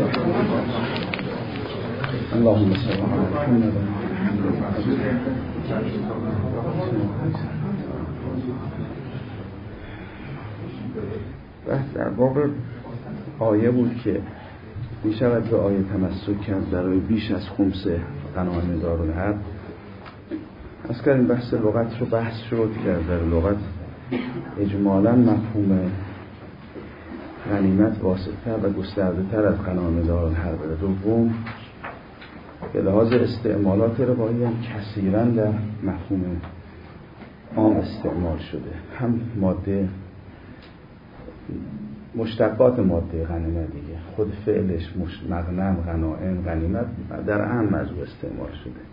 اللهم صل علی محمد. بحث در باب آیه بود که می شود به آیه تمسک کرد برای بیش از خمس غنایم دارالحرب. از کردیم بحث لغت رو بحث شد که در لغت اجمالاً مفهوم غنیمت واسع‌تر و گسترده‌تر از غنایم دارالحرب. دوم به لحاظ استعمالات روایی هم کثیراً در مفهوم عام استعمال شده. هم ماده مشتقات ماده غنیمت دیگه، خود فعلش مغنم، غنائم، غنیمت در عام موضوع استعمال شده.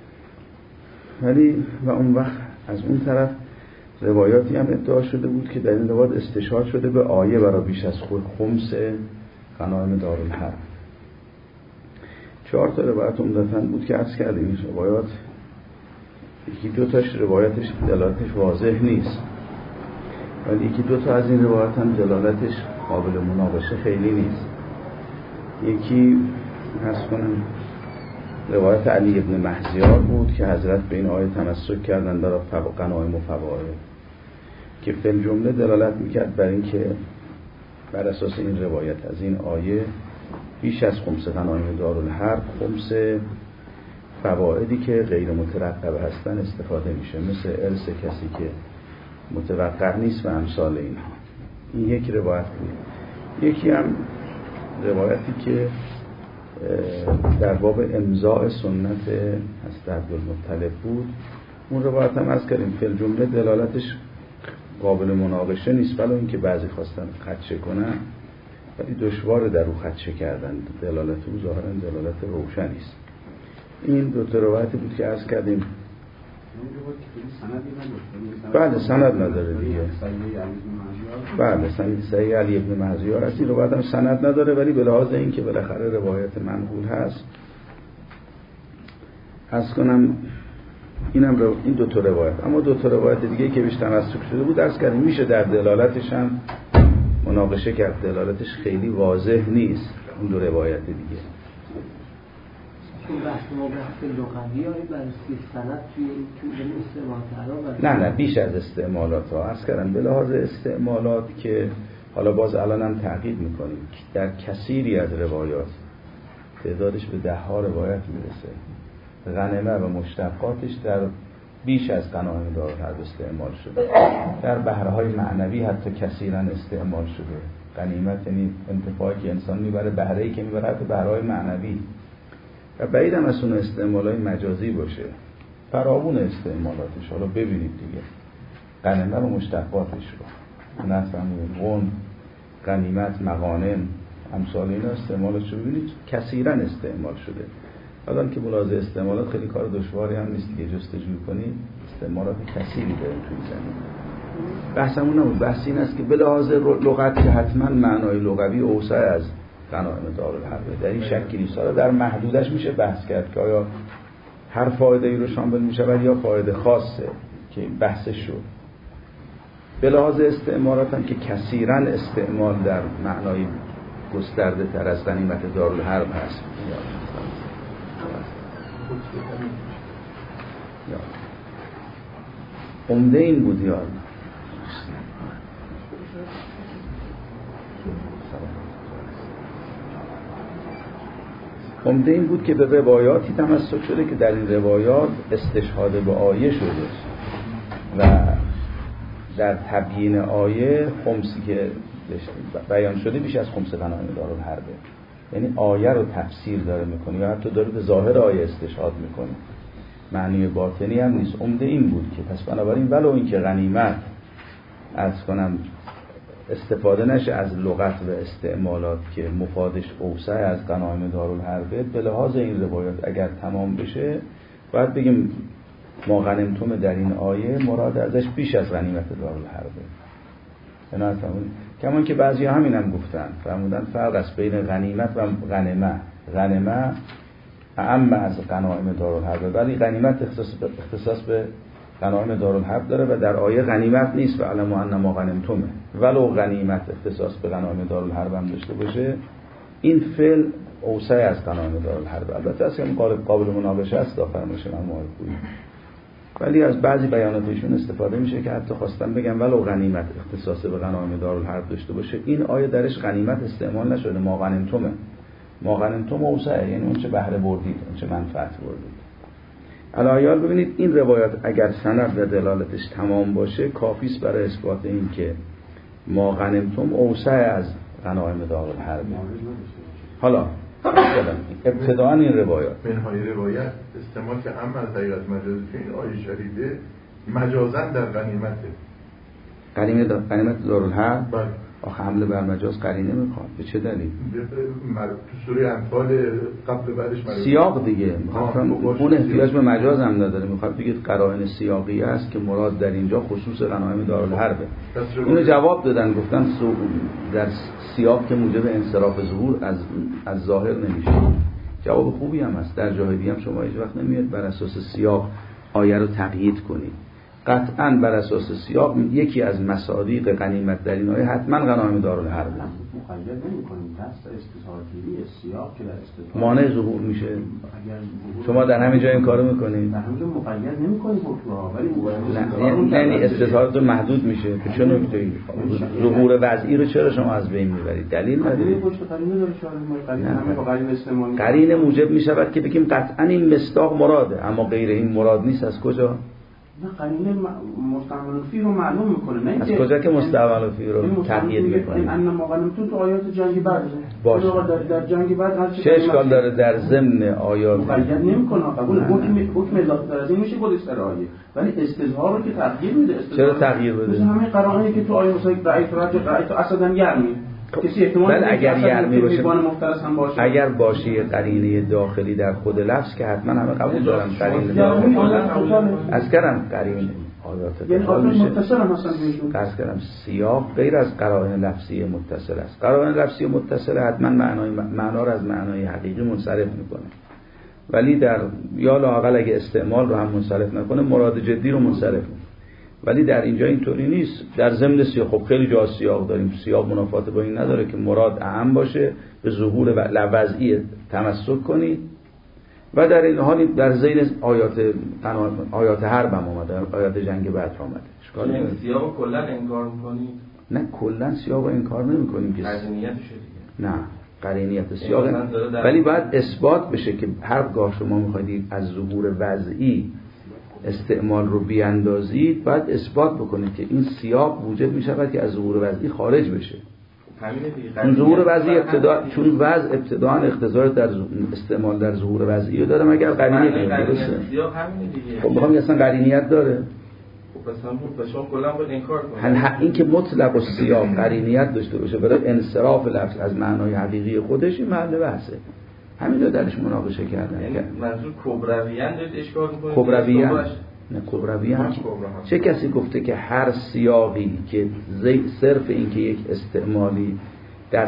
ولی و اون وقت از اون طرف روایاتی هم ادعا شده بود که در این روایات استشهاد شده به آیه برای بیش از خمس غنایم دارالحرب. 4 تا روایت عمدتاً بود که عرض کردیم. این روایات یکی 2 تاش روایتش دلالتش واضح نیست، ولی یکی 2 تا از این روایات هم دلالتش قابل مناقشه خیلی نیست. یکی عرض کنم روایت علی ابن مهزیار بود که حضرت به این آیه تمسک کردن برای غنایم و فواید، که فی الجمله دلالت میکرد بر این که بر اساس این روایت از این آیه بیش از خمس غنایم دارالحرب خمس فوایدی که غیر مترقبه هستن استفاده میشه، مثل ارث کسی که متوقع نیست و امثال اینها. این یک روایت بود. یکی هم روایتی که در باب امضاء سنت حضرت عبدالمطلب بود. اون روایت هم از کردیم فی الجمله دلالتش قابل مناقشه نیست، ولی اینکه بعضی خواستن خدشه کنن ولی دشوار در او خدشه کردن، دلالت او ظاهرا دلالت روشنی است. این 2 تا روایتی بود که عرض کردیم. بله سند نداره دیگه. بله سند صحیح علی ابن مهزیار است. این روایت هم سند نداره، ولی به لحاظ این که بالاخره روایت منقول هست عرض کنم اینم این 2 تا روایت. اما 2 تا روایت دیگه که بیشتر تمسک شده بود عرض کردیم میشه در دلالتش هم مناقشه کرد، دلالتش خیلی واضح نیست اون 2 روایت دیگه. چون بحث ما بحث لغوی آیه برای سند توی استعمالات نه بیش از استعمالات ها عرض کردم. به لحاظ استعمالات که حالا باز الان هم تعقیب میکنیم در کثیری از روایات تعدادش به 10 ها روایت میرسه، غنیمه و مشتقاتش در بیش از غنایم دارالحرب استعمال شده. در بهرهای معنوی حتی کثیرا استعمال شده. غنیمت یعنی انتفاعی که انسان میبره، بهره‌ای که میبره حتی بهرهای معنوی، و بعید هم از اون استعمالای مجازی باشه. فراوون استعمالاتش. حالا ببینید دیگه غنیمه و مشتقاتش رو غن، غنیمت، مغانم، امثال اینا استعمالش رو ببینید کثیرا استعمال شده. حالا که ملاحظه استعمالات خیلی کار دشواری هم نیست دیگه، جستجو کنید استعمالات کثیری داریم توی زمین. بحثمون نبود. بحث این است که به لحاظ لغت که حتما معنای لغوی اوسع از غنایم دارالحرب، در این شکی نیست. حالا در محدودش میشه بحث کرد که آیا هر فایده ای رو شامل میشه یا فایده خاصه که بحثش شد. به لحاظ استعمالات هم که کثیرا استعمال در معنای گسترده تر از غنیمت دارالحرب هست. عمده این بود یاد عمده این بود که به روایاتی تمسک شده که در این روایات استشهاد به آیه شده و در تبیین آیه خمسی که بیان شده بیش از خمس غنایم دارالحرب، یعنی آیه رو تفسیر داره میکنه یا حتی داره به ظاهر آیه استشهاد میکنه، معنی باطنی هم نیست. عمده این بود که پس بنابراین ولو این که غنیمت عرض کنم استفاده نشه از لغت و استعمالات که مفادش اوسع از غنایم دارالحرب، به لحاظ این روایات اگر تمام بشه باید بگیم ما غنیمتم در این آیه مراد ازش بیش از غنیمت دارالحرب. کمان که بعضی همین هم گفتن فرمودن فرق است بین غنیمت و غنیمه. غنیمه اعم از غنایم دارالحرب، ولی غنیمت اختصاص به غنایم دارالحرب داره و در آیه غنیمت نیست و علموا ان ما غنیمتم. ولو غنیمت اختصاص به غنایم دارالحرب هم داشته باشه این فعل اوسع از غنایم دارالحرب. البته اصلا قابل مناقشه است فرمایش امام خویی، ولی از بعضی بیاناتشون استفاده میشه که حتی خواستن بگن ولو غنیمت اختصاص به غنایم دارالحرب داشته باشه، این آیه درش غنیمت استعمال نشده. ما غنیمتم اوسع، یعنی اون چه بهره بردید، اون چه منفعت بردید. الایال ببینید این روایت اگر سند و دلالتش تمام باشه کافی است برای اثبات این که ما غنیمتم اوسع از غنایم دارالحرب. حالا ابتداء این روایات منهای روایت استعمال که اما از حقیقت مجازی که این آیه شریفه مجازن در غنیمته. غنیمت دارالحرب بله. آخه حمله بر مجاز قرینه میخواد. به چه دلیل؟ تو سوره انفال قبل بعدش سیاق دیگه اون احتیاج به مجاز هم نداره. میخواد بگید قرائن سیاقی است که مراد در اینجا خصوص غنایم دارالحربه. اینو جواب دادن، گفتن در سیاق که موجب انصراف ظهور از ظاهر نمیشه. جواب خوبی هم است. در جاهدی هم شما هیچ وقت نمیاد بر اساس سیاق آیه رو تقیید کنید. قطعاً بر اساس سیاق یکی از مصادیق غنیمت در این آیه حتما غنایم دارالحرب است. مقید نمی‌کنیم دست استثارگیری سیاق که در استثار مانع ظهور میشه. شما در همین جا این کارو میکنید. در همین جا مقید نمی‌کنیم حکم‌ها، ولی یعنی استثار محدود میشه. چه نکته‌ای؟ ظهور وضعی رو چرا شما از بین میبرید؟ دلیل نداره. قرینه موجب میشود که بگیم قطعاً این مصداق مراده، اما غیر این مراد نیست. از کجا؟ نه قرینه مستعمل فی رو معلوم میکنه. نه از کجا که مستعمل فی رو تقیید میکنه؟ این ان مقالمتون تو آیات جنگی بعد باشه. در جنگی بعد چه اشکال داره در ضمن آیات مقید نمیکنه؟ قبول حکم اضافه تر از این میشه گذاشت در آیه، ولی استظهار رو که تغییر میده. چرا تغییر بده؟ مثل همین قرائنی که تو آیه مثلا رأیت اسداً یرمی کسی احتمال اگر یرمی باشه باشه، اگر باشه قرینه داخلی در خود لفظ که حتما همه قبول دارن قرینه داخلی از کردم قرینه آیات یعنی متصل هم مثلا بهشون از کردم سیاق غیر از قرائن لفظی متصل است. قرائن لفظی متصل حتما معنا رو از معنای حقیقی منصرف میکنه، ولی در یا لااقل اگه استعمال رو هم منصرف نکنه مراد جدی رو منصرف میکنه. ولی در اینجا اینطوری نیست. در ضمن سیاق خب خیلی جا سیاق داریم، سیاق منافات با این نداره که مراد اعم باشه، به ظهور وضعی تمسک کنید و در این حال در ذیل آیات حرب هم اومده، آیات جنگ بعد اومده. اشکال نداره. سیاق کلا انکار می‌کنید؟ نه کلا سیاق انکار نمی‌کنیم که قرینیتش دیگه. نه قرینیت سیاق، ولی باید اثبات بشه که هرگاه شما می‌خواید از ظهور وضعی استعمال رو بیاندازید باید اثبات بکنید که این سیاق موجب می‌شود که از ظهور وضعی خارج بشه. چون ظهور وضعی چون وضع ابتداء اقتضای در استعمال در ظهور وضعی رو داره مگر قرینه درسته. سیاق همین دیگه. خب می‌خوام اصلا قرینیت داره. خب مثلا شما کلا باید انکار کنید. این که مطلق السیاق قرینیت داشته باشه برای انصراف لفظ از معنای حقیقی خودش این محل بحثه. همین رو درش مناقشه کردن. یعنی منظور کبرویان دارید اشکال می‌کنید؟ کبرویان نه کبرویان چه کسی گفته که هر سیاقی که صرف این که یک استعمالی در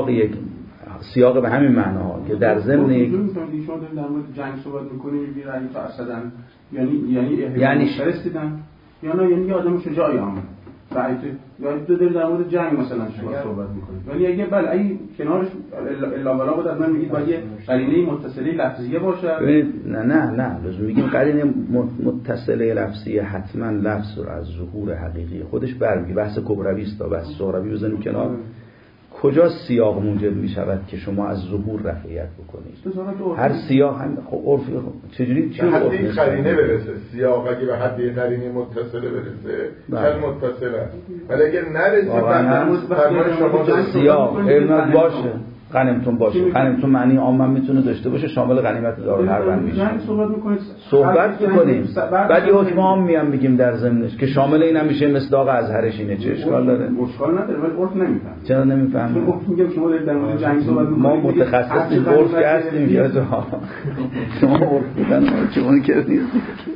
سیاق به همین معنا که در ضمن یک شما در مورد جنگ صحبت می‌کنید بیرانی تا اسدن یعنی فرستیدن یا نه یعنی آدم شجاعی هم رایت یا تو در مورد جنگ مثلا شما صحبت می‌کنید، ولی اگه بله این کنارش الا بلا بود از من میگید باید قرینه متصله لفظیه باشه. نه لازم میگیم قرینه متصله لفظیه حتما لفظ رو از ظهور حقیقی خودش برمیگه. بحث کبروی است تا بحث صغروی بزنیم کنار. کجا سیاق موجب می شود که شما از ظهور رفعیت بکنید؟ هر سیاق هم خب عرفی چجوری چه حدی قرینه برسه سیاق اگه به حدی قرینه متصله برسه چه متصله ولی اگر نرسه فرمان شما سیاق علم باشه غنیمتون باشه. غنیمتون معنی عام میتونه داشته باشه شامل غنیمت دارالحرب میشه. صحبت میکنیم بعد یه حکم عام میگیم در ضمنش که شامل این هم میشه مصداق ازهرش اینه. چه اشکال داره؟ اشکال نداره ولی عرف نمیفهم. چرا نمیفهم؟ چون گفتم میگم شما در مورد جنگ صحبت میکنید ما متخصصیم عرف هستیم یا شما عرف میدن چون که نیست.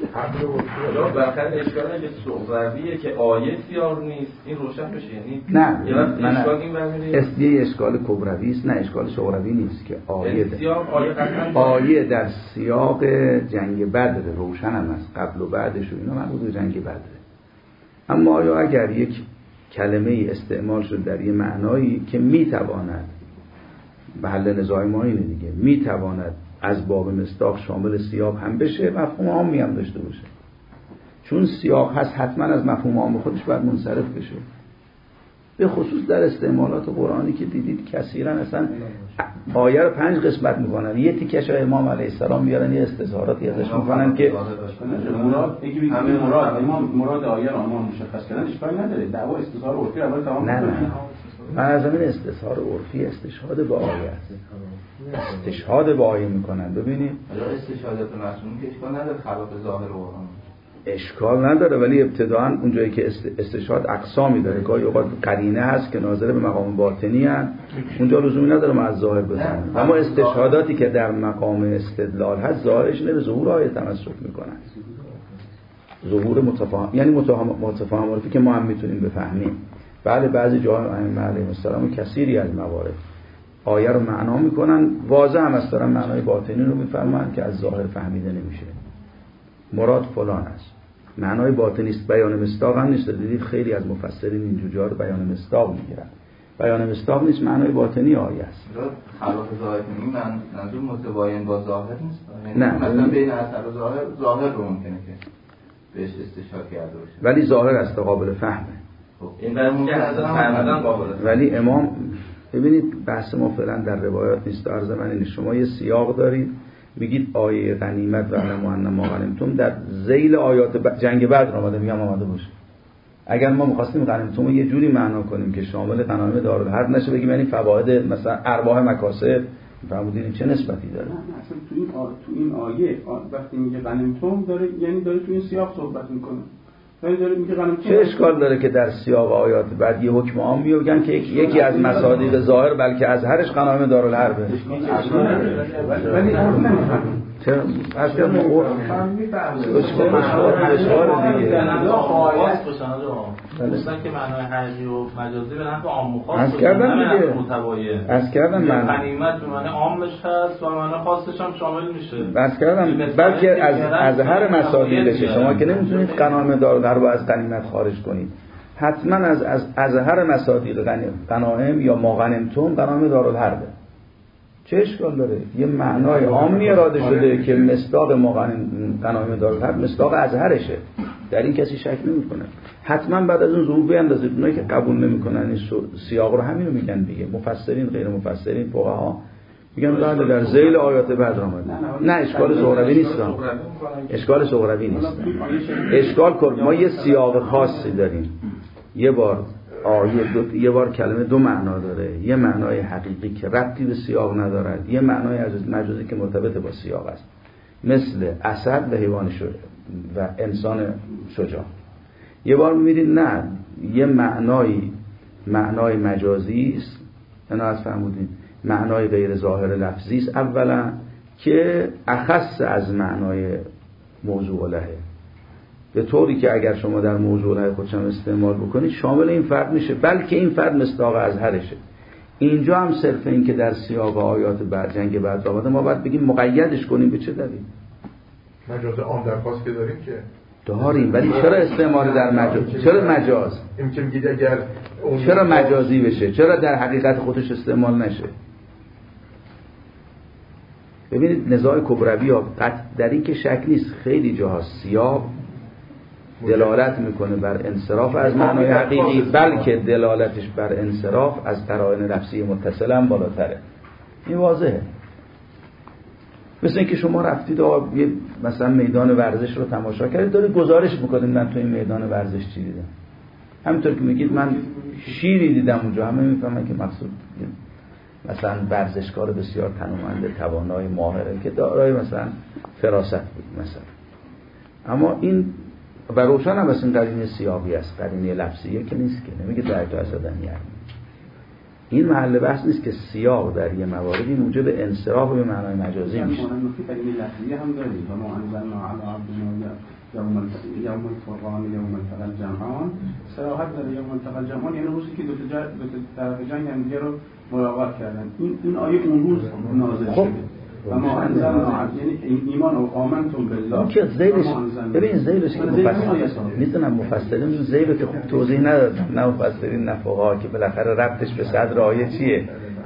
بالاخره اشکال اگه صغرویه که آیه سیاق نیست این روشن بشه. یعنی نه اشکال این برمیاد اشکال کبروی است، نه اشکال صغروی نیست که آیه در سیاق جنگ بدر روشن هم است. قبل و بعدش و اینا مربوط به جنگ بدره. اما آیا اگر یک کلمه استعمال شد در یه معنایی که میتواند محل نزاع ما اینه دیگه، میتواند از باب مصداق شامل سیاق هم بشه، مفهوم عامی هم داشته باشه. چون سیاق هست حتما از مفهوم عام خودش باید منصرف بشه، به خصوص در استعمالات قرآنی که دیدید کثیرا اصلا آیه رو 5 قسمت میکنن، یه تیکش های امام علیه السلام میارن یه استظهاراتی ازش میکنن که مراد آیه رو امام مشخص کردن اشکال نداره، دعوا استظهار عرفی اول تمام نه من از این استظهار عرفی استشهاد به آیه است، استشهاد به آیه میکنن. ببینید استشهادات معصوم که اشکال نداره خلاف ظاهر قرآن اشکال نداره، ولی ابتداءً اونجایی که استشهاد اقسامی داره، گاهی اوقات قرینه هست که ناظر به مقام باطنی هست، اونجا لزومی نداره ما از ظاهر بزنیم، اما استشهاداتی که در مقام استدلال هست ظاهرش نه به ظهور آیه تمسک میکنن، ظهور متفاهم، یعنی متفاهم عرفی که ما هم میتونیم بفهمیم. بله بعضی جاها ائمه علیهم السلام کثیری از موارد آیه رو معنا میکنن، واضح هم است دارن معنای باطنی رو میفهمن که از ظاهر فهمیده نمیشه، مراد فلان است، معنای باطنی است، بیان مصداق هم نیست. دیدید خیلی از مفسرین این جوجا رو بیان مصداق میگیرن، بیان مصداق نیست، معنای باطنی آیه است. خلاف ظاهر این منظور متباین با ظاهر نیست، نه مثلا بین اثر و ظاهر رو ممکنه که بهش استشهاد کرده باشه، ولی ظاهر است قابل فهمه. این برای فهمیدن قابل، ولی امام ببینید بحث ما فعلا در روایات نیست، عرض من اینه شما یه سیاق دارید میگید آیه غنیمت و علم ان ما غنیمتم در ذیل آیات جنگ بدر آمده، میگم آمده باشه. اگر ما می‌خواستیم غنیمتم رو یه جوری معنا کنیم که شامل غنایم دارالحرب نشه، بگیم یعنی فواید مثلا ارباح مکاسب، فرمودین چه نسبتی داره؟ نه اصلا تو این آیه وقتی میگه غنیمتم داره، یعنی داره تو این سیاق صحبت میکنه، چه اشکال داره که در سیاق آیات بعد یه حکم عام میگن که یکی از مصادیق ظاهر بلکه از هرش غنایم دارالحربه، ولی چرا اصلا ما اشکال دیگه مثلا که معنای حرجی و مجازی به نحو عام و خاص از کردن دیگه متباین از کردن من غنیمت به معنی عامش هست و معنی خاصش هم شامل میشه، از کردن بلکه از هر مصادیقشه. شما که نمیتونید غنایم دارالحرب از غنیمت خارج کنید، حتما از هر مصادیق غنایم یا ما غنیمتم غنایم دارالحرب. چه اشکال داره؟ یه معنای عامی اراده شده که مصداق ما غنایم دارالحرب مصداق ازهرشه، در این کسی شک نمیکنه. حتما بعد از اون ظهور بیاندازید. اونایی که قبول نمیکنن این سیاق رو همین رو میگن دیگه، مفسرین غیر مفسرین فقها میگن بعد در ذیل آیات بعد آمده. نه اشکال سغروی نیست، اشکال سغروی نیست. اشکال ما یه سیاق خاصی داریم، یه بار آیه یه بار کلمه دو معنا داره، یه معنای حقیقی که ربطی به سیاق ندارد، یه معنای مجازی که مرتبط با سیاق است، مثل اسد و حیوان و انسان شجاع. یه بار می‌بینید نه، یه معنای مجازی است، اینا از فهمودین، معنای غیر ظاهر لفظی است اولا که اخص از معنای موضوع لهه، به طوری که اگر شما در موضوع لهه خودشم استعمال بکنید شامل این فرد میشه، بلکه این فرد مصداق ازهرشه. اینجا هم صرف این که در سیاق آیات بعد جنگ بعد آمده ما باید بگیم مقیدش کنیم به چه دلیل؟ مجاز عام درخواست که داریم که داریم، ولی چرا استعمال در مجاز؟ چرا مجاز؟ این که میگید اگر چرا مجازی بشه؟ چرا در حقیقت خودش استعمال نشه؟ ببینید نزاع کبروی ها در این که شک نیست، خیلی جاها سیاق دلالت میکنه بر انصراف از معنای حقیقی، بلکه دلالتش بر انصراف از قرائن لفظی متصل هم بالاتره. این واضحه. مثل اینکه شما رفتید یه مثلا میدان ورزش رو تماشا کردید، دارید گزارش میکنید من تو این میدان ورزش چی دیدم. همینطور که میگید من شیری دیدم اونجا، همه میفهمن که مقصود مثلا ورزشکار بسیار تنومنده، توانای، ماهره که دارای مثلا فراست بود مثلا. اما این و روشن هم از این قرینه سیاقی است، قرینه لفظیه که نیست، که نمیگه در تو اسدن یعنی این محل بحث نیست که سیاق در یه مواردی موجب انصراف به معنای مجازی میشه. قرینه لفظیه هم داریم و ما انزلنا علی عبدنا یوم الفرقان یوم التقى الجمعان، صراحت داره یوم التقى الجمعان یعنی روزی که دو طرف جنگ هم دیگه رو ملاقات کردن. این آیه اون روز نازل شده. و ما انزلنا یعنی ایمان و آمنتم بالله که زیدش ببین زیدش که میتونم مفسرین زیدو که خوب توضیح ندادن، نه مفسرین نه فقها که بالاخره ربطش به صدر آیه چیه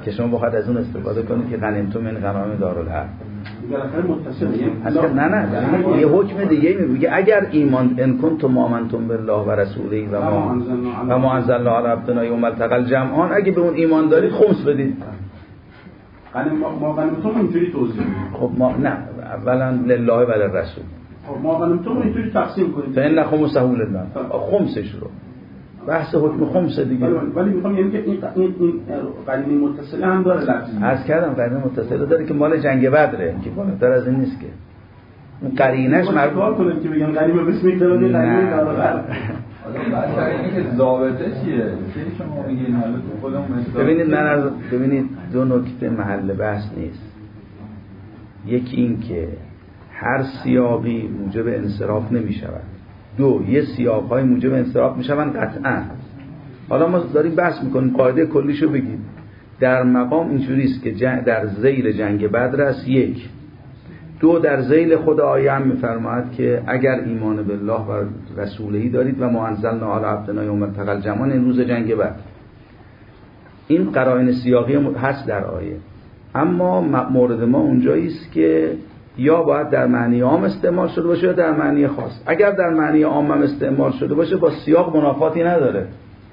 که شما بخواید از اون استفاده کنید که غنیمتم من غنایم دارالحرب. بالاخره متصله. نه یه حکم دیگه میگه اگر ایمان ان کنتم آمنتم بالله و رسوله و ما انزلنا علی عبدنا یوم التقى الجمعان، اگه به اون ایمان دارید خمس بدید. ما غنیمتم اینجوری توضیح میدیم. خب ما نه اولا لله و للرسول. خب ما غنیمتم اینجوری تقسیم کنیم. فإن خمسه لله. خمسش رو بحث حکم خمسه دیگه. ولی میخوام یعنی که این غنیمه متصله هم داره لفظی. عرض کردم غنیمه متصله داره که مال جنگ بدره، که بالاتر از این نیست که. اون قرینش مربوط کنه که بگم غنیمه بسم الله غنیمه داره. بعد اینه که ضابطه چیه؟ چیزی شما میگین حالا تو خودمون ببینید دو نکته محل بحث نیست. یکی این که هر سیاقی موجب انصراف نمی شود. دو، یه سیاق‌های موجب انصراف میشوند قطعاً. حالا ما داریم بحث میکنیم قاعده کلیشو بگیم. در مقام اینجوری است که در ذیل جنگ بدر است. یک. دو، در ذیل خود آیه هم میفرماید که اگر ایمان بالله و رسولهی دارید و ما انزلنا علی عبدنا یوم التقى الجمعان، این روز جنگ بدر. این قرائن سیاقی هست در آیه. اما مورد ما اونجایی است که یا باید در معنی عام استعمال شده باشه یا در معنی خاص. اگر در معنی عام هم استعمال شده باشه با سیاق منافاتی نداره،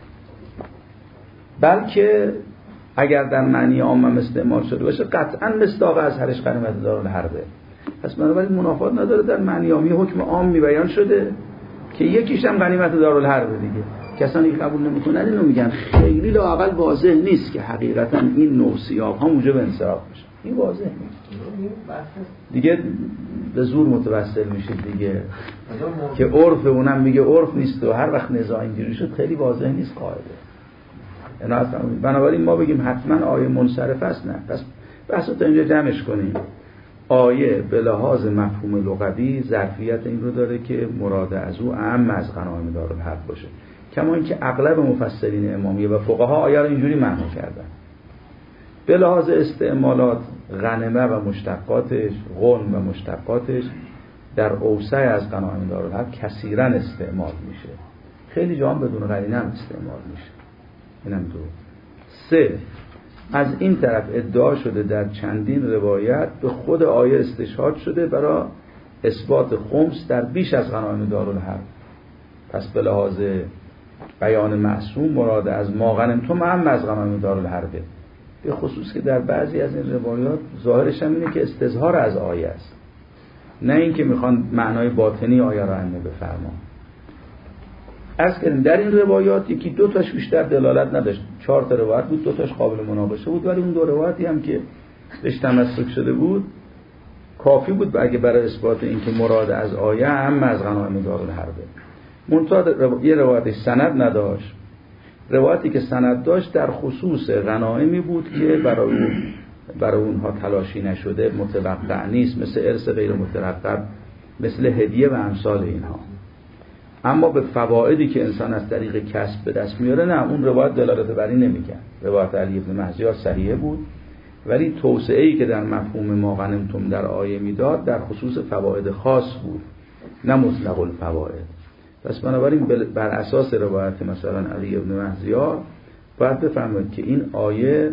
بلکه اگر در معنی عام هم استعمال شده باشه قطعا مصداق از هرش غنیمت دارالحربه. پس بنابراین منافات نداره. در معنی عامی حکم عام بیان شده که یکیش هم غنیمت دارالحربه دیگه. کسانی که قبول نمیکنن اینو میگن خیلی لااقل واضح نیست که حقیقتا این نوع سیاق ها موجب انصراف بشه. این واضح نیست دیگه، به زور متوسل میشه دیگه که عرف اونم میگه عرف نیست و هر وقت نزاع اینجوری شد خیلی واضح نیست قاعده. بنابراین ما بگیم حتما آیه منصرف است، نه. پس بحث تا اینجا جمعش کنیم. آیه به لحاظ مفهوم لغوی ظرفیت این رو داره که مراد از او اعم از غنایم دارالحرب باشه، کما اینکه اغلب مفسرین امامیه و فقها آیه رو اینجوری معنی کردن. به لحاظ استعمالات غنمه و مشتقاتش، غنم و مشتقاتش در اوسع از غنایم دارالحرب کثیرا استعمال میشه. خیلی جا هم بدون قرینه هم استعمال میشه. اینم دو. سه، از این طرف ادعا شده در چندین روایت به خود آیه استشهاد شده برای اثبات خمس در بیش از غنایم دارالحرب. پس به لحاظ بیان معصوم مراد از ما غنمتم هم از غنایم دارالحربه، به خصوص که در بعضی از این روایات ظاهرش هم اینه که استظهار از آیه است، نه اینکه میخوان معنای باطنی آیه را عمه بفرمان. از کردیم در این روایات یکی دو تاش بیشتر دلالت نداشت. 4 تا روایت بود، 2 تاش قابل مناقشه بود، ولی اون 2 روایتی هم که بهش تمسک شده بود کافی بود اگه برای اثبات اینکه مراد از آیه هم از غنایم دارالحربه. منتها یه روایتش سند نداشت. روایتی که سند داشت در خصوص غنایمی بود که برای اونها تلاشی نشده، متوقع نیست، مثل ارث غیر مترقب، مثل هدیه و امثال اینها. اما به فوائدی که انسان از طریق کسب به دست میاره نه، اون روایت دلالت بر این نمیکنه. روایت علی بن مهزیار صحیح بود، ولی توسعه‌ای که در مفهوم ما غنمتم در آیه میداد در خصوص فواید خاص بود، نه مطلق الفواید. پس بنابراین بر اساس روایت مثلا علی بن مهزیار باید بفهمید که این آیه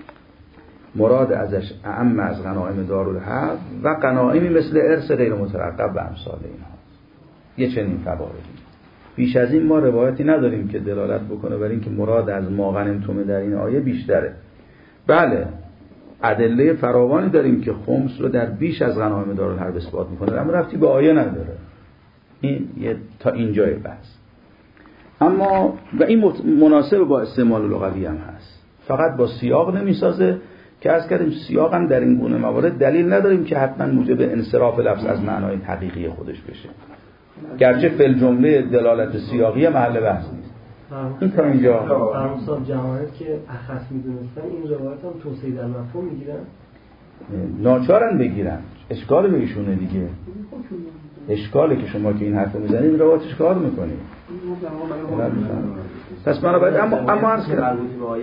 مراد ازش اعم از غنایم دارالحرب و غنایمی مثل ارث غیر مترقب و امثال اینها. یه چنین فوایدی. بیش از این ما روایتی نداریم که دلالت بکنه بر این که مراد از ما غنمتم در این آیه بیشتره. بله ادله فراوانی داریم که خمس رو در بیش از غنایم دارالحرب اثبات میکنه، اما ربطی به آیه نداره. این تا اینجای بحث. اما و این مناسب با استعمال لغوی هم هست، فقط با سیاق نمیسازه که از کردیم سیاق هم در این گونه موارد دلیل نداریم که حتما موجب انصراف لفظ از معنای حقیقی خودش بشه، گرچه فی الجمله دلالت سیاقی محل بحث نیست. این تا اینجا فرموصاب جماعت که اخص میدونستن این روایت هم توسعه در مفهوم میگیرن، ناچارن بگیرن، اشکال به ایشونه دیگه. اشکاله که شما که این حرفو میزنید روایتش کار میکنید. پس من باید اما عرض کردم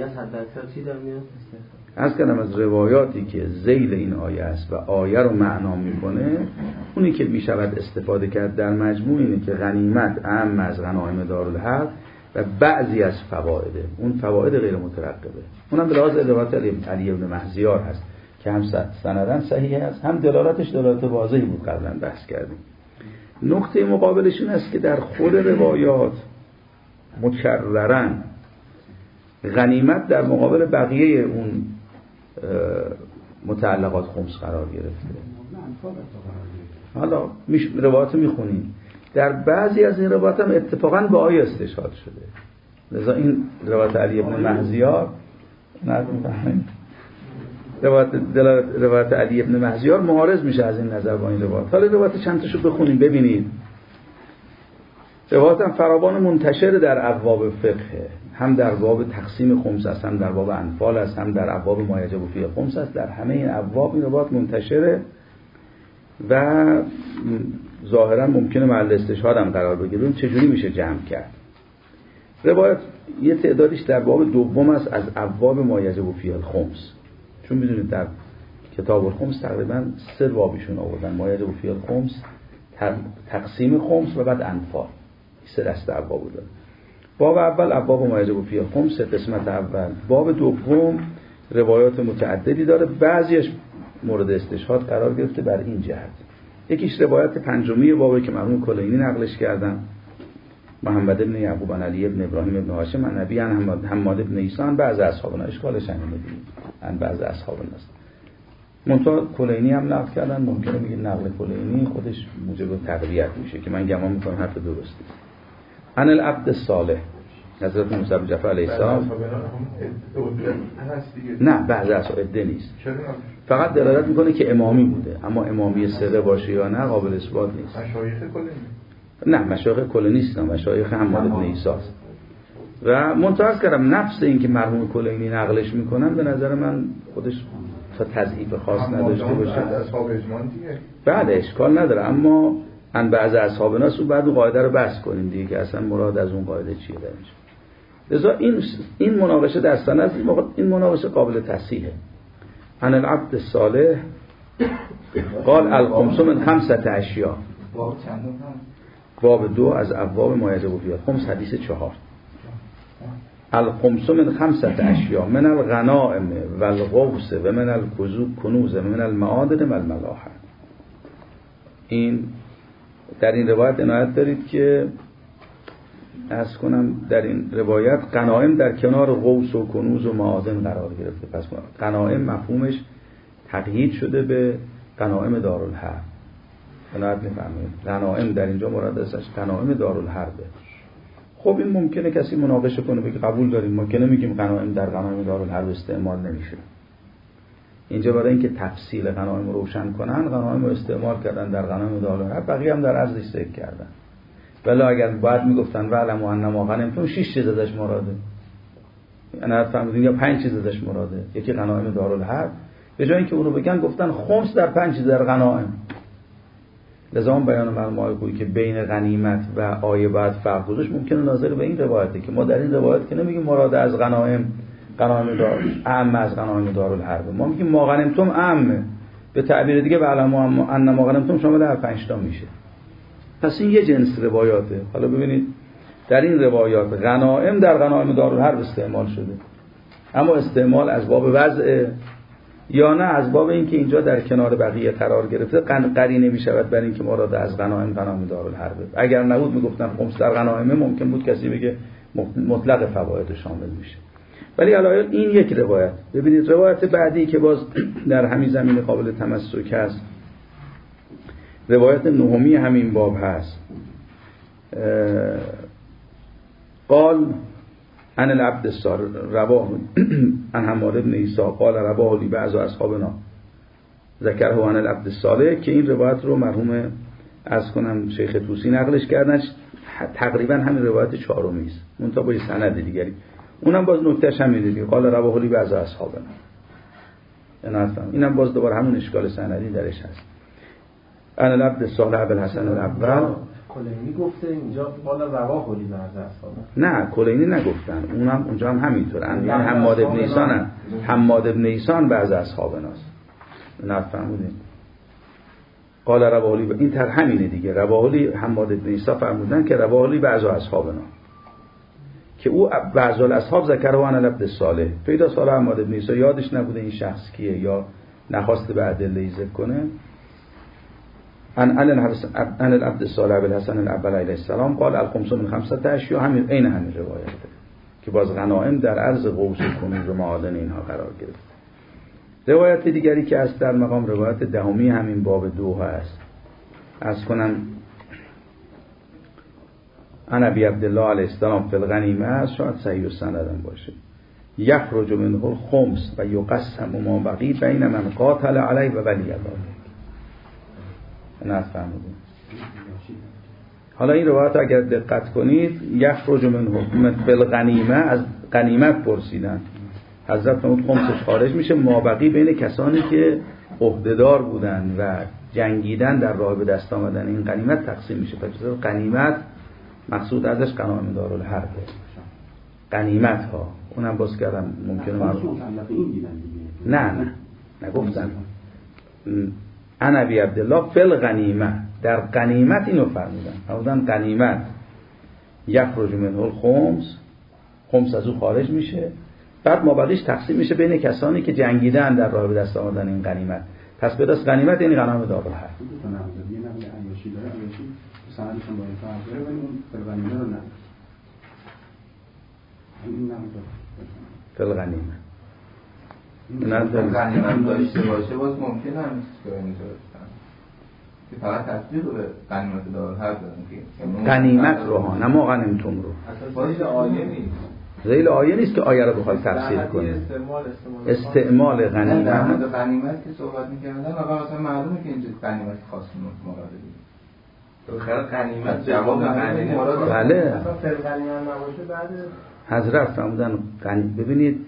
از روایاتی که ذیل این آیه است و آیه رو معنا میکنه، اونی که میشود استفاده کرد در مجموع اینه که غنیمت اعم از غنایم دارالحرب و بعضی از فوائده، اون فواید غیر مترقبه، اونم به لحاظ روایت علی ابن مهزیار هست که هم سندن صحیح است، هم دلالتش دلالت واضحی بود، قبلا بحث کردیم. نقطه مقابلش این است که در خود روایات مکررن غنیمت در مقابل بقیه اون متعلقات خمس قرار گرفته. حالا روایات میخونیم، در بعضی از این روایات هم اتفاقا به آیه استشهاد شده، لذا این روایت علی ابن مهزیار روایت علی ابن مهزیار معارض میشه از این نظر با این روایت. حالا روایت چند تاشو بخونیم ببینید. روایت هم فراوان منتشر در ابواب فقه، هم در باب تقسیم خمس است، هم در باب انفال است، هم در ابواب ما یجب فیه خمس است. در همه این ابواب این روایت منتشره و ظاهرا ممکنه محل استشهاد هم قرار بگیره. چجوری میشه جمع کرد؟ روایت یه تعدادیش در باب دوم است از ابواب ما یجب فیه الخمس، چون میدونید در کتاب الخمس تقریبا 3 بابشون آوردن، ما یجب فیه الخمس، تقسیم خمس و بعد انفال. 3 دسته ابواب داره. باب اول ابواب ما یجب فیه الخمس، قسمت اول. باب دوم روایات متعددی داره، بعضیش مورد استشهاد قرار گرفته بر این جهت. یکیش روایت پنجمی بابه که مرحوم کلینی نقلش کردن، محمد ابن یعقوب بن علی ابن ابراهیم ابن هاشم عن نبی حماد ابن عیسی عن بعض اصحابنا، اشکالش همینه دیگه، عن بعض اصحابنا است. منتها کلینی هم نقل کردن، ممکنه بگید نقل کلینی خودش موجب تقویت میشه که من گمان میکنم حرف درستی. عن العبد الصالح، حضرت موسی بن جعفر علیه السلام. نه بعض اصحاب عده نیست، فقط دلالت میکنه که امامی بوده، اما امامی سره باشه یا نه قابل اثبات نیست. مشایخ کلینی؟ نه مشایخ کلینی نیست، مشایخ حماد بن عیسی است. و منتهاش کردم نفس این که مرحوم کلینی نقلش میکنن به نظر من خودش تا تضعیف خاص نداشته باشه. اصحاب اجماع دیگه بله اشکال نداره، اما ان بعض اصحاب ناس رو بعد قاعده رو بحث کنیم دیگه که اصلا مراد از اون قاعده چیه در اینجا. لذا این مناقشه در سند این مناقشه قابل تصحیحه. عن العبد الصالح قال الخمس من 5 اشیاء. باب 2 از ابواب ما یجب فیه الخمس، حدیث 4. الخمس من 5 اشیاء من الغنائم والغوث و من الکنوز و من المعادن و الملاحه. این در این روایت عنایت دارید که عرض کنم در این روایت غنایم در کنار غوث و کنوز و معادن قرار گرفته. پس غنایم مفهومش تقیید شده به غنایم دارالحرب. عنایت می‌فرمایید غنایم در اینجا مراد ازش غنایم دارالحربه. خب این ممکنه کسی مناقشه کنه بگه قبول داریم، ممکنه میگیم غنایم در غنایم دارالحرب استعمال نمیشه. اینجا برای اینکه تفصیل غنایم رو روشن کنن، غنایم رو استعمال کردن در غنایم دارالحرب، بقیه هم در عرضش ذکر کردن. ولی اگر بعد میگفتن وعلم ان ما غنیمتم 6 چیز ازش مراده، یعنی فهمیدین یا 5 چیز ازش مراده، یکی غنایم دارالحرب، به جای اینکه اون رو بگن گفتن خمس در 5 چیز در غنایم. لذا اون بیان مرحوم آقایی که بین غنیمت و آیه بعد فرق گذاشت ممکنه ناظر به این روایته که ما در این روایت که نمیگیم مراد از غنایم اعم از غنایم دارالحرب، ما میگیم ما غنیمتم اعم، به تعبیر دیگه وعلم ان ما غنیمتم شامل هر 5 تا میشه. پس این یه جنس روایاته. حالا ببینید در این روایات غنایم در غنایم دارالحرب استعمال شده، اما استعمال از باب وضع یا نه از باب اینکه اینجا در کنار بقیه قرار گرفته قرینه میشود برای اینکه مراد از غنایم دارالحرب. اگر نبود میگفتن خمس در غنایم، ممکن بود کسی بگه مطلق فواید شامل میشه. ولی علایل این یک روایت. ببینید روایت بعدی که باز در همین زمینه قابل تمسک است، روایت نهمی همین باب هست. قال عن العبد الصالح رواه عن حماد بن عیسی قال رواه لی بعض اصحابنا ذکره عن العبد الصالح، که این روایت رو مرحوم از کنم شیخ طوسی نقلش کردن. تقریبا همین روایت 4می است، منتها با سند دیگری. اونم باز نکتهش همینه دیگه، قال رواه لی بعض اصحابنا. اینم باز دوباره همون اشکال سندی درش هست. عن العبد الصالح ابو الحسن الاول. کلینی گفته اینجا قال رواه لی بعض اصحاب. نه کلینی نگفتن، اونم اونجا هم همینطوره. یعنی حماد ابن عیسان، حماد ابن عیسان بعض اصحابناست. نفهمونید قال رواه لی، این تر همینه دیگه. رواه لی حماد ابن عیسی فرمودن که رواه لی بعض اصحابنا. که او بعض الاصحاب ذکر و عن العبد الصالح، پیدا صالح حماد بن عیسی یادش نبوده این شخص کیه یا نخواسته به ادله ذکر کنه. ان العبد الصالح بالحسن الاول علیه السلام قال الخمس من 5 اشیاء، همین عین همین روایته که باز غنایم در عرض قوس و کنوز و معادن اینها قرار گرفت. روایت دیگری که است در مقام روایت دهمی همین باب 2 هست. از کنم ان ابی عبدالله علیه السلام فی الغنیمه است، شاید صحیح سندم باشه. یخرج منه الخمس و یقسم ما بقی بین من قاتل علیه و ولی ذلک. نه فهمیدیم. حالا این روایت اگر دقت کنید یخرج منه فی الغنیمه، از غنیمت پرسیدن، حضرت فرمود خمسش خارج میشه، ما بقی بین کسانی که عهدهدار بودن و جنگیدن در راه به دست آمدن این غنیمت تقسیم میشه. پس غنیمت مقصود ازش غنایم دارالحرب، غنیمت ها اونم باز کردم ممکنه نه نگفتم. ان ابی عبدالله فی الغنیمه، در غنیمت اینو فرمودن، فرمودن غنیمت یخرج منه الخمس، خمس از او خارج میشه، بعد مابقیش تقسیم میشه بین کسانی که جنگیدن در راه به دست آمدن این غنیمت. پس به دست غنیمت یعنی غنایم دارالحرب. سندشون با این فرق داره ولی اون فلغنیمه رو نداره. این نمیداره فلغنیمه غنیمت داشته باشه باز ممکن هم که اینجا که فقط تصدیق به غنیمت دارالحرب دارن که غنیمت رو ها، نه ما غنیمتون رو. اصلا زیل آیه نیست، زیل آیه نیست که آیه رو بخواد تفسیر کنه. استعمال غنیمت در مورد غنیمت که صحبت می‌کردن واقعا مثلا معلومه که اینجا غنیمت خاص مراده تو خیلی غنیمت جواب غنیمت مراد. بله اصلا فعل غنیمت نباشه بعد حضرت فرمودن ببینید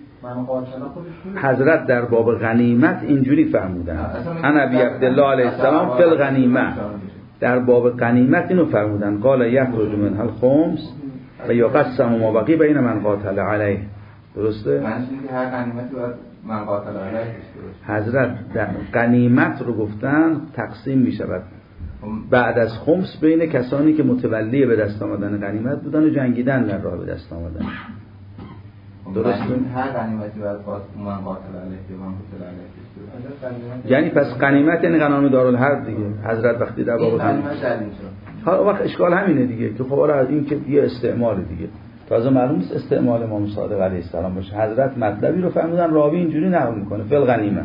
حضرت در باب غنیمت اینجوری فرمودن ان ابی عبدالله علیه السلام فی الغنیمه، در باب غنیمت اینو فرمودن قال یخرج منها الخمس و یقسم ما بقی بین من قاتل علیه. درسته؟ معنیش اینه که هر غنیمتی باید من قاتل علیه حضرت در غنیمت رو گفتن تقسیم می شود بعد از خمس بین کسانی که متولی به دست آمدن غنیمت بودن و جنگیدن در راه به دست آمدن. درسته؟ هر غنیمتی باید من قاتل علیه من قاتل علیه، یعنی پس غنیمت یعنی غنایم دارالحرب دیگه. حضرت وقتی در باب غنیمت در اینجا حالا وقت اشکال همینه دیگه که خب از این که یه استعمال دیگه تازه معلوم نیست استعمال امام صادق علیه السلام باشه. حضرت مطلبی رو فرمودن راوی اینجوری نقل میکنه فی الغنیمه،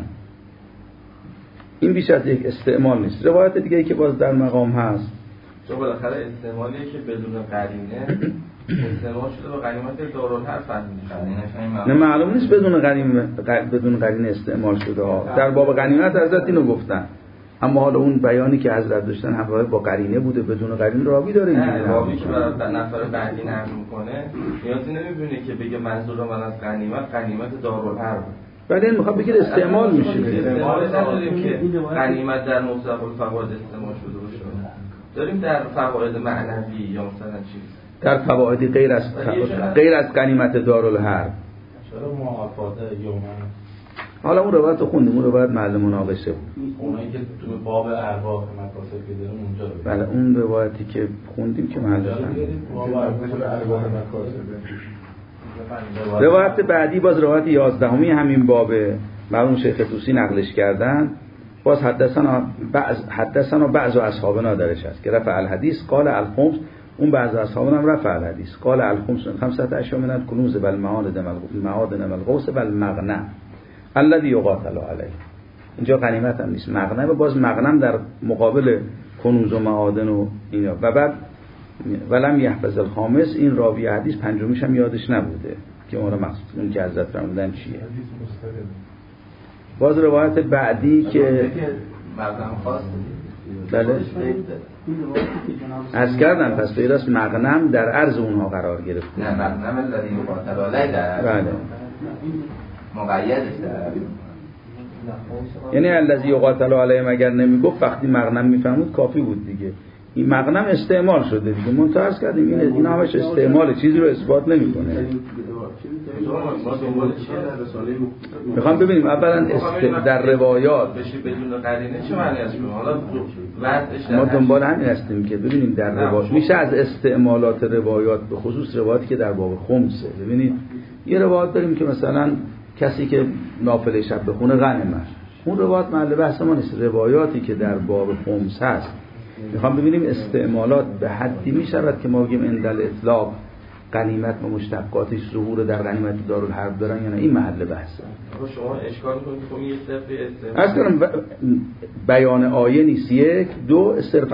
این بیش از یک استعمال نیست. روایت دیگه ای که باز در مقام هست چون بالاخره استعمالیه که بدون قرینه استعمال شده و غنیمت دارالحرب فهمیده. نه معلوم نیست بدون قرینه استعمال شده ها. در باب غنیمت حضرت اینو گفتن، اما حالا اون بیانی که حضرت داشتن همراه با قرینه بوده، بدون قرینه راوی داره اینجوری. راوی که برای نفر بعدی نقل میکنه نیازی نمیبینه که بگه منظور من از غنیمت دارالحرب. بعد این میخواد بگید استعمال میشه. استعمال نداریم که غنیمت در مصدق الفواید استعمال شده باشه. داریم در فواید معنوی یا مثلا چیز در فوایدی غیر از غنیمت دارالحرب. چرا معافات یومن؟ حالا اون روایت خوندیم، اون روایت محل مناقشه بود. اونایی که تو باب ارباح مکاسب که داریم اونجا رو بله اون روایتی که خوندیم که محل روایت بعدی باز روایت 11 همین بابه، مرحوم شیخ طوسی نقلش کردن. باز حدثنا بعض اصحابنا درش هست که رفع الحدیث قال الخمس، اون بعض اصحابنا هم رفع الحدیث قال الخمس 5 اشیاء من الکنوز و المعادن و الغوث و المغنم الذي يقاتل علیه. اینجا غنیمت هم نیست، مغنم. باز مغنم در مقابل کنوز و معادن و اینا. و بعد ولم یحفظ الخامس، این راوی حدیث پنجمیش هم یادش نبوده که اون را مقصود اون که حضرت فرمودن چیه. باز روایت بعدی که مغنم خاص بله از کردم پس به راست مغنم در عرض اونها قرار گرفت. نه مغنم الذی یقاتل علیه در بله مقیدش در یعنی الذی یقاتل علیه اگر نمیگفت وقتی مغنم میفهمود کافی بود دیگه. این مغنم استعمال شده دیگه. منتهی کردیم اینا همش استعمال، چیزی رو اثبات نمیکنه. میخوام ببینیم اولا در روایات بدون قرینه چه معنی است؟ حالا وضعش ما دنبال همین هستیم که ببینیم در روایات میشه از استعمالات روایات به خصوص روایاتی که در باب خمسه. ببینید یه روایت داریم که مثلا کسی که نافله شب بخونه غنیمه، اون روایت محل بحث ما نیست. روایاتی که در باب خمس هست میخوام ببینیم استعمالات به حدی میشود که ما بگیم اندل اطلاق غنیمت و مشتقاتش ظهور در غنیمت دارالحرب دارن یا نه. این محل بحثه. شما اشکال می‌کنید که یه صرف اصلا بیان آیه نیست. یک دو صرفا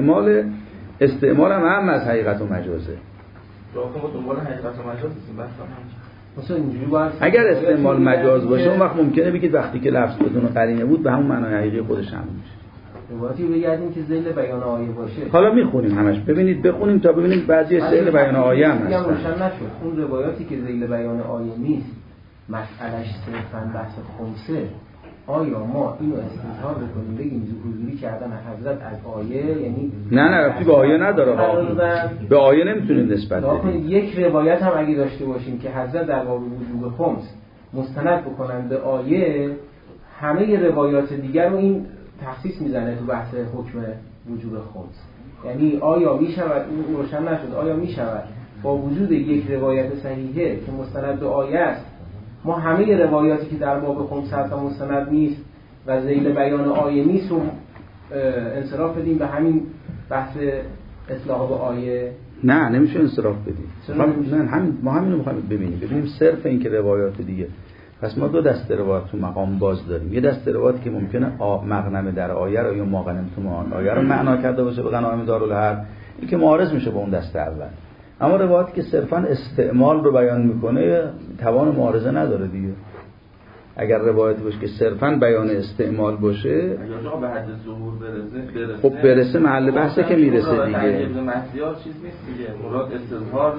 استعمال هم از حقیقت و مجازه. راکم دنبال حقیقت و مجاز هستیم مثلا اینجوری باید اگر استعمال مجاز باشه اون وقت ممکنه بگید وقتی که لفظ بدون قرینه بود به همون معنای حقیقی خودش هم میشه. روایتی بگردیم که ذیل بیان آیه باشه. حالا میخونیم همش. ببینید بخونیم تا ببینید بعضی ذیل بیان آیه هم هست. روشن نشد. اون روایاتی که ذیل بیان آیه نیست مسئلهش صرفاً بحث خمسه، آیا ما اینو استظهار بکنیم بگیم ظهوری کردن حضرت از آیه، یعنی نه رفتی به آیه نداره ها. به آیه نمیتونیم نسبت بدیم. یک روایت هم اگه داشته باشیم که حضرت در باب وجوب خمس مستند بکنن به آیه، همه روایات دیگر رو این تخصیص میزنه تو بحث حکم وجوب خمس. یعنی آیا میشود، این روشن نشد، آیا میشود با وجود یک روایت صحیحه که مستند به آیه است ما همه روایاتی که در باب خمس هست مستند نیست و ذیل بیان آیه نیست و انصراف بدیم به همین بحث اطلاق به آیه؟ نه نمیشه انصراف بدیم. نه ما همین رو میخوایم ببینیم صرف این که روایات دیگه. پس ما دو دسته روایت تو مقام باز داریم. یه دسته روایت که ممکنه مغنم در آیه رو یا مغنم تو آیه رو معنا کرده باشه به غنایم دارالحرب، این که معارض میشه با اون دسته اول. اما روایتی که صرفاً استعمال رو بیان میکنه توان معارضه نداره دیگه. اگر روایتی باشه که صرفاً بیان استعمال باشه، اگر به حد ظهور برسه خب برسه محل بحثه که میرسه دیگه. ابن مهدیار چیز نیست دیگه، مراد استظهار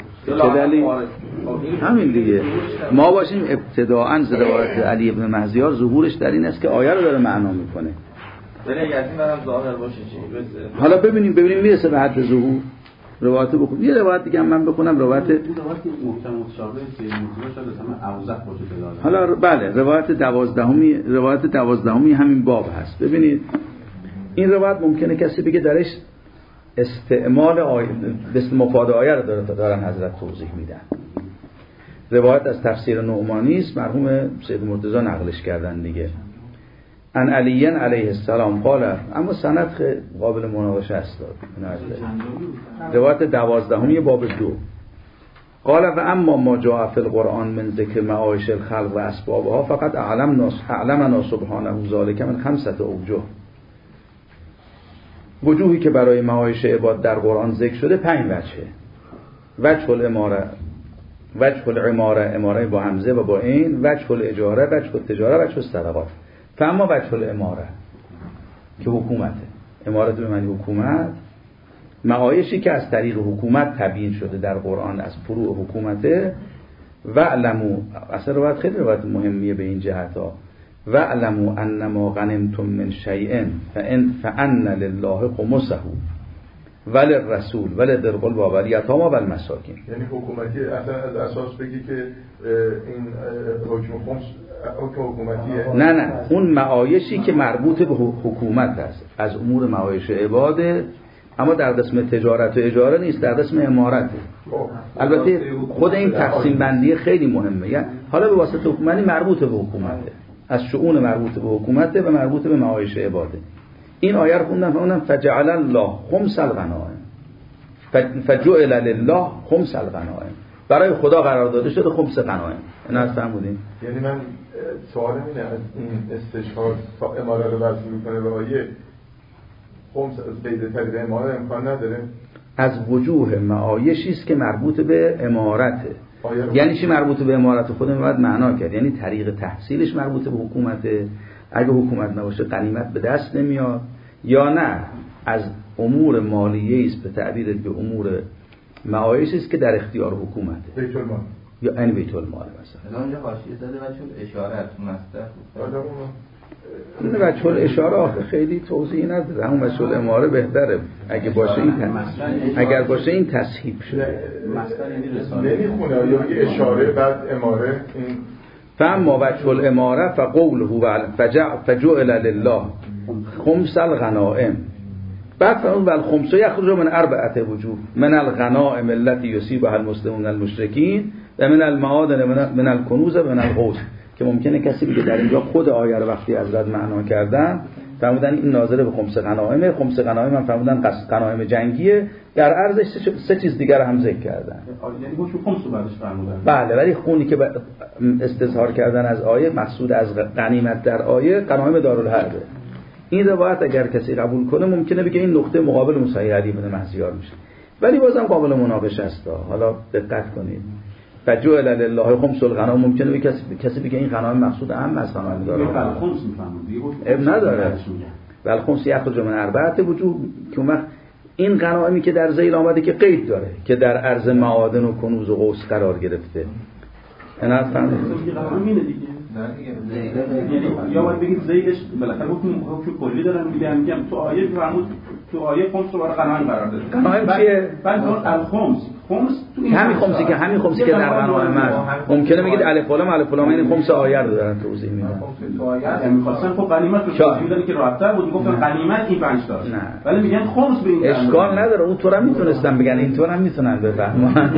نیست. همین دیگه. ما باشیم ابتداءً ز روایت علی ابن مهدیار ظهورش در این است که آیه رو داره معنا میکنه. ولی اگه از این برم ظاهر باشه چی؟ حالا ببینیم میرسه به حد ظهور. روایت بخونم. یه روایت دیگه هم من بخونم. روایت محکم متشابه سید موضوع شده مثلا اوضح باشه دلاله. حالا بله روایت 12 همین باب هست. ببینید این روایت ممکنه کسی بگه درش استعمال آیه به مفاد آیه رو دارن حضرت توضیح میدن. روایت از تفسیر نعمانی است، مرحوم سید مرتضی نقلش کردن دیگه. ان علی علیه السلام قال، اما سند قابل مناقشه است. روایت 12 باب 2 قال و اما ما جاء فی القرآن من ذکر معایش الخلق و اسبابها فقط اعلمنا سبحانه ذلک من 5 اوجه. وجوهی که برای معایش عباد در قرآن ذکر شده 5 وجهه. وجه الاماره، وجه العماره، اماره با همزه و با عین، وجه الاجاره، وجه التجاره، وجه الصدقات. فاما وجه الاماره که حکومته، امارت به معنی حکومت، معایشی که از طریق حکومت تبیین شده در قرآن از فروع حکومته. و علمو، اصلا روایت خیلی روایت مهمیه به این جهت ها. و علمو انما غنمتم من شیء فان لله خمسه وللرسول ولذی القربى والیتامی والمساکین. یعنی حکومتی اصلا از اساس بگی که این حکم خمس حکم حکومتیه؟ نه اون معایشی که مربوط به حکومت است از امور معایش عباده، اما در قسم تجارت و اجاره نیست، در قسم امارته. البته خود این تقسیم بندی خیلی مهمه. یعنی حالا به واسطه حکومتی مربوط به حکومته، از شؤون مربوط به حکومته و مربوط به معایش عباده. این آیه رو خوندم اونم فجعل الله خمس الغنائم، فجعل لله خمس الغنائم، برای خدا قرار داده شده خمس غنایم. اینا از فهمودین؟ یعنی من سوال اینه از این استشهاد تا اماره رو وصل میکنه به آیه خمس از قید طریق اماره امکان نداره؟ از وجوه معایشی است که مربوط به امارته. یعنی چی مربوط به امارت؟ خودمون باید معنا کرد. یعنی طریق تحصیلش مربوط به حکومته، اگه حکومت نباشه غنیمت به دست نمیاد، یا نه از امور مالیه است به تعبیر به امور معایشی است که در اختیار حکومته، بیت المال یا این بیت المال مثلا. اونجا حاشیه زده و چون اشاره از مصدر این وجه الاشاره آخه خیلی توضیحی نداره، همون وجه الاماره بهتره اگه باشه این اگر باشه این تصحیح شده نمیخونه یا اشاره بعد اماره این فاما وجه الاماره فقوله فجعل لله خمس الغنائم بعد فرمود والخمس یخرج من اربعه وجوه من الغنائم التي يصيبها المسلمون المشرکین و من المعادن من الکنوز و من الغوث، که ممکنه کسی بگه در اینجا خود آیه رو وقتی حضرت معنا کردن فرمودن این ناظر به خمس غنائم، خمس غنائم هم فرمودن غنایم جنگیه، در عرضش سه چیز دیگر هم ذکر کردن. یعنی خودشون خمس رو بعدش فرمودن. بله، ولی خونی که استظهار کردن از آیه مقصود از غنیمت در آیه غنایم دارالحرب. این روایت اگر کسی قبول کنه ممکنه بگه این نقطه مقابل مصحح علی بن مهزیار میشه، ولی بازم قابل مناقشه است. حالا دقت کنید. فجعل لله خمس الغنائم ممکنه کسی بگه این غنایم مقصود عام از غنایم دارالحرب. خمس میفهمون دیگه. اب نداره. ولی خمس یخرج من اربعه وجوه، که این غنایمی که در ذیل آمده که قید داره که در عرض معادن و کنوز و قوس قرار گرفته. اینا اصلا یا باید بگید زیدش بالاخره حکم کلی دارن میگم تو آیه فرمود تو آیه خمس رو برای غنایم قرار داده. غنایم چیه؟ بعد الخمس تو همین خمسی که در غنایم هست ممکنه بگید الف لام این خمس آیه رو دارن توضیح میدن. یعنی می‌خواستن خب غنیمت رو توضیح میدن که راحت‌تر بود، گفتن غنیمت این 5 تا، ولی میگن خمس به این اشکال نداره، اون طور هم میتونستن بگن، اینطور هم میتونن بفهمن.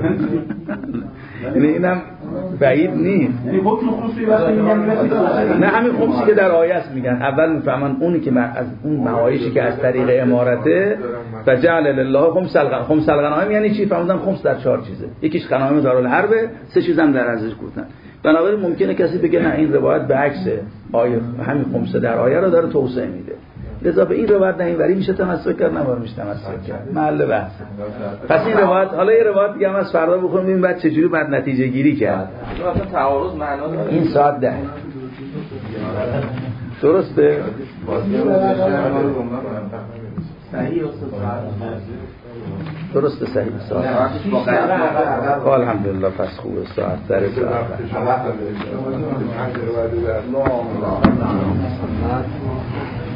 یعنی اینم بعید نیست. یعنی حکم خمسی واسه میگن نه همین خمسی که در آیه است میگن. اول میفهمن اونی که از اون معایشی که از طریق امارته فجعل لله خمس الغنائم یعنی چی؟ فهمیدن خمس در 4 چیزه، یکیش غنایم دارالحرب، 3 چیزم در ارزش گفتن. بنابراین ممکنه کسی بگه نه این روایت به عکس آیه، همین خمس در آیه رو داره توسعه میده، لذا به این روایت نه ولی میشه تمسک کرد، نمیشه تمسک کرد، محل بحث. پس این روایت، حالا یه روایت دیگه هم از فردا بخونیم ببینیم بعد چجوری بعد نتیجه گیری کرد. اصلا تعارض معنا داره. این ساعت 10 درسته؟ درسته صحیح ساعت. الحمدلله پس خوبه ساعت سر ساعت.